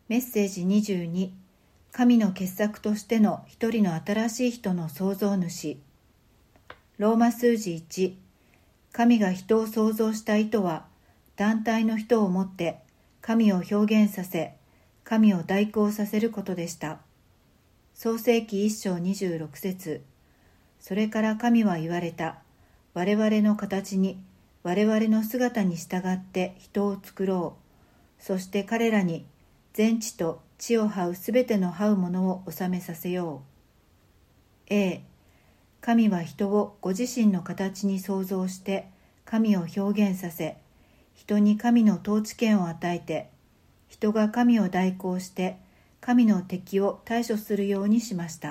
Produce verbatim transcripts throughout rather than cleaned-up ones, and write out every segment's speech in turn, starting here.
メッセージにじゅうに、神の傑作としての一人の新しい人の創造主。ローマ数字いち、神が人を創造した意図は、団体の人をもって神を表現させ、神を代行させることでした。創世記いっ章にじゅうろく節、それから神は言われた。我々の形に、我々の姿に従って人を作ろう。そして彼らに全地と地を這うすべての這うものを治めさせよう。A、神は人をご自身の形に創造して神を表現させ、人に神の統治権を与えて、人が神を代行して神の敵を対処するようにしました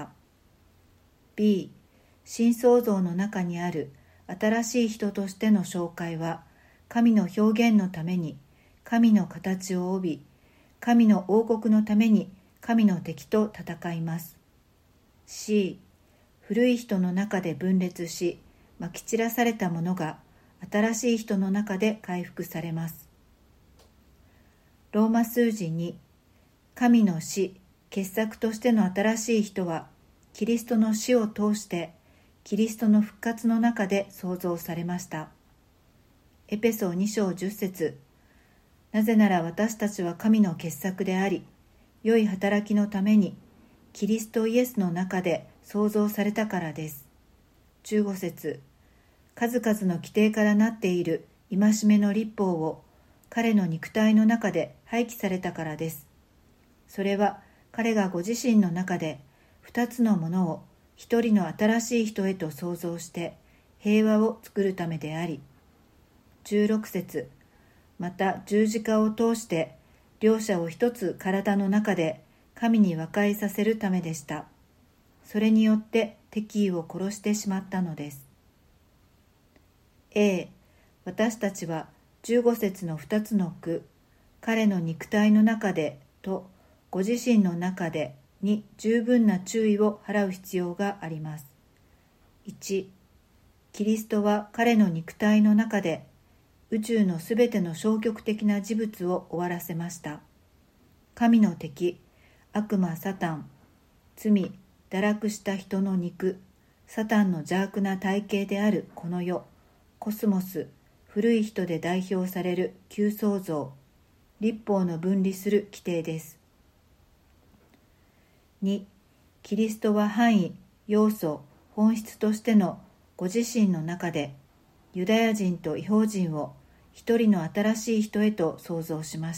。B、新創造の中にある新しい人としての紹介は、神の表現のために神の形を帯び、神の王国のために神の敵と戦います。C、古い人の中で分裂し、まき散らされたものが新しい人の中で回復されます。ローマ数字に、神の死、傑作としての新しい人は、キリストの死を通して、キリストの復活の中で創造されました。エペソに章じゅっ節、なぜなら私たちは神の傑作であり、良い働きのために、キリストイエスの中で創造されたからです。じゅうご節、数々の規定からなっている戒めの律法を彼の肉体の中で廃棄されたからです。それは彼がご自身の中で二つのものを一人の新しい人へと創造して平和を作るためであり、じゅうろく節、また十字架を通して両者を一つ体の中で神に和解させるためでした。それによって敵意を殺してしまったのです。A、私たちはじゅうご節の二つの句、彼の肉体の中でとご自身の中でに十分な注意を払う必要があります。いち、キリストは彼の肉体の中で宇宙のすべての消極的な事物を終わらせました。神の敵、悪魔サタン、罪、堕落した人の肉、サタンの邪悪な体系であるこの世、コスモス、古い人で代表される旧創造、律法の分離する規定です。に、キリストは範囲、要素、本質としてのご自身の中で、ユダヤ人と異邦人を一人の新しい人へと創造しました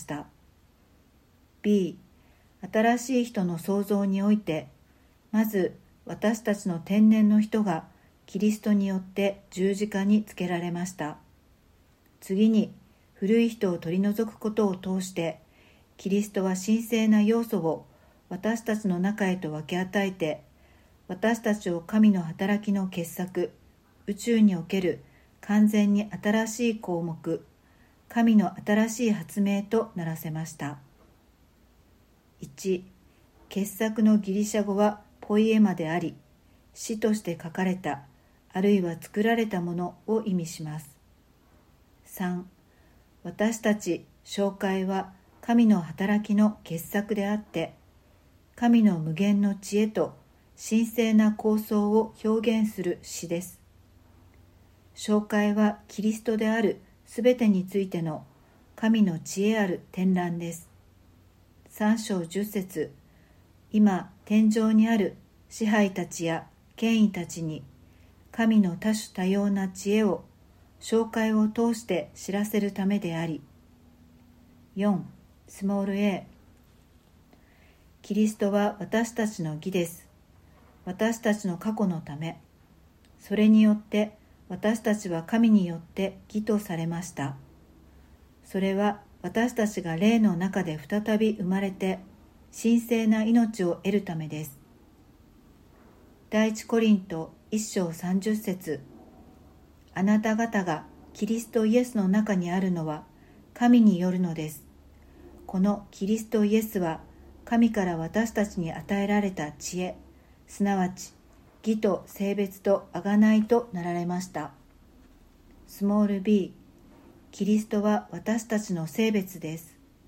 。B、新しい人の創造において、まず私たちの天然の人がキリストによって十字架につけられました。次に古い人を取り除くことを通して、キリストは神聖な要素を私たちの中へと分け与えて、私たちを神の働きの傑作、宇宙における完全に新しい項目、神の新しい発明とならせました。いち、傑作のギリシャ語はポイエマであり、詩として書かれた、あるいは作られたものを意味します。さん、私たち紹介は神の働きの傑作であって、神の無限の知恵と神聖な構想を表現する詩です。紹介はキリストであるすべてについての神の知恵ある展覧です。さん章じゅっ節、今天上にある支配たちや権威たちに神の多種多様な知恵を紹介を通して知らせるためであり。よん、スモール a、キリストは私たちの義です。私たちの過去のため、それによって私たちは神によって義とされました。それは私たちが霊の中で再び生まれて神聖な命を得るためです。第一コリントいっ章さんじゅっ節、あなた方がキリストイエスの中にあるのは神によるのです。このキリストイエスは神から私たちに与えられた知恵、すなわち義と聖別と贖いとなられました。スモール b、キリストは私たちの聖別です。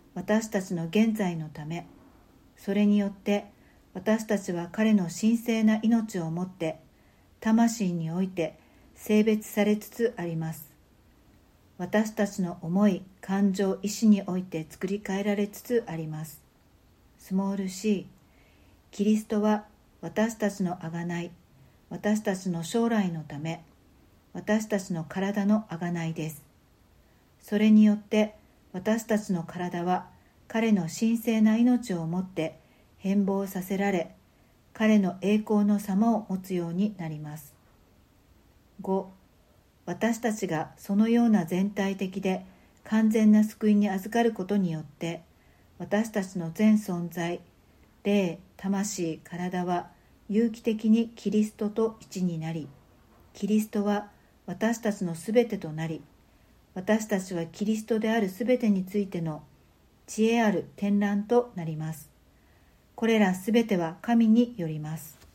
私たちの現在のため、それによって私たちは彼の神聖な命をもって魂において性別されつつあります。私たちの思い、感情、意志において作り変えられつつあります。スモール c、 キリストは私たちの贖い、私たちの将来のため、私たちの体の贖いです。それによって私たちの体は彼の神聖な命をもって変貌させられ、彼の栄光の様を持つようになります。ご、私たちがそのような全体的で完全な救いに預かることによって、私たちの全存在、霊、魂、体は有機的にキリストと一になり、キリストは私たちのすべてとなり、私たちはキリストであるすべてについての知恵ある展覧となります。これらすべては神によります。